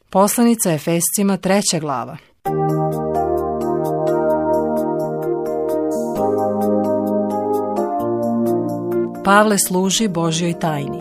Poslanica Efescima 3. glava. Pavle služi Božjoj tajni.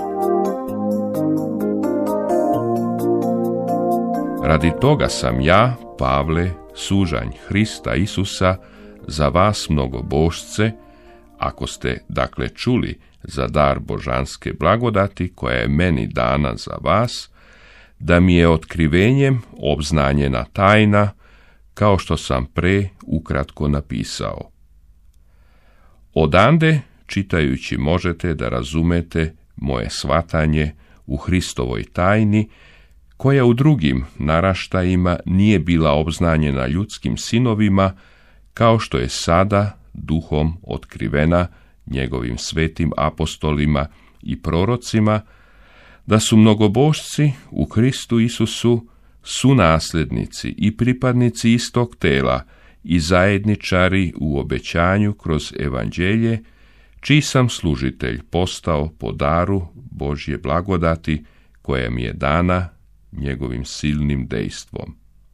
Radi toga sam ja, Pavle, sužanj Hrista Isusa, za vas mnogobošce, ako ste dakle čuli za dar božanske blagodati koja je meni dana za vas, da mi je otkrivenjem obznanjena tajna, kao što sam pre ukratko napisao. Odande, čitajući, možete da razumete moje shvatanje u Hristovoj tajni, koja u drugim naraštajima nije bila obznanjena ljudskim sinovima, kao što je sada duhom otkrivena njegovim svetim apostolima i prorocima, da su mnogobošci u Hristu Isusu sunasljednici i pripadnici istog tela i zajedničari u obećanju kroz evanđelje, čiji sam služitelj postao po daru Božje blagodati koja mi je dana njegovim silnim dejstvom.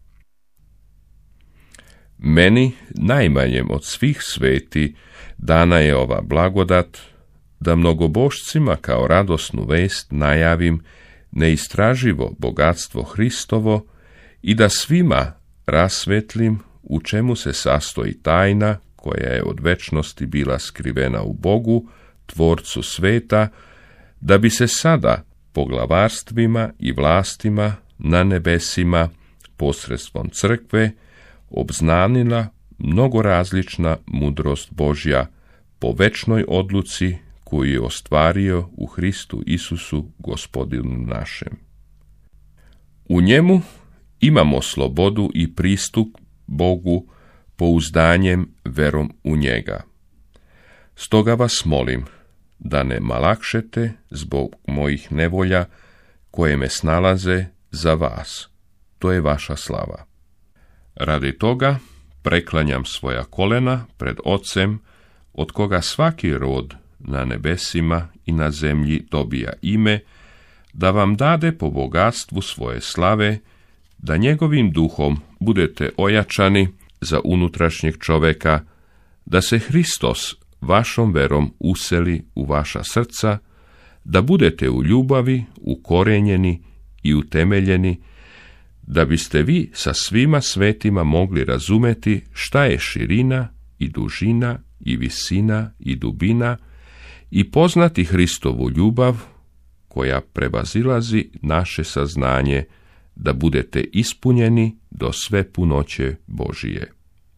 Meni, najmanjem od svih sveti, dana je ova blagodat, da mnogobošcima kao radosnu vest najavim neistraživo bogatstvo Hristovo i da svima rasvetlim u čemu se sastoji tajna koja je od večnosti bila skrivena u Bogu, Tvorcu sveta, da bi se sada poglavarstvima i vlastima na nebesima posredstvom crkve obznanila mnogorazlična mudrost Božja po večnoj odluci koju je ostvario u Hristu Isusu Gospodinu našem. U njemu imamo slobodu i pristup Bogu pouzdanjem verom u njega. Stoga vas molim da ne malakšete zbog mojih nevolja koje me snalaze za vas. To je vaša slava. Radi toga preklanjam svoja kolena pred Ocem, od koga svaki rod na nebesima i na zemlji dobija ime, da vam dade po bogatstvu svoje slave, da njegovim duhom budete ojačani za unutrašnjeg čoveka, da se Hristos vašom verom useli u vaša srca, da budete u ljubavi ukorenjeni i utemeljeni, da biste vi sa svima svetima mogli razumeti šta je širina i dužina i visina i dubina i poznati Hristovu ljubav koja prevazilazi naše saznanje, da budete ispunjeni do sve punoće Božije.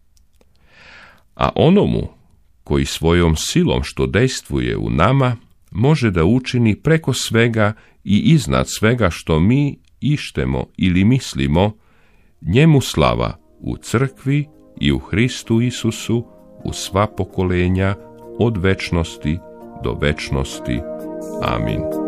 A onomu koji svojom silom što dejstvuje u nama može da učini preko svega i iznad svega što mi ištemo ili mislimo, njemu slava u crkvi i u Hristu Isusu u sva pokolenja od večnosti do večnosti. Amin.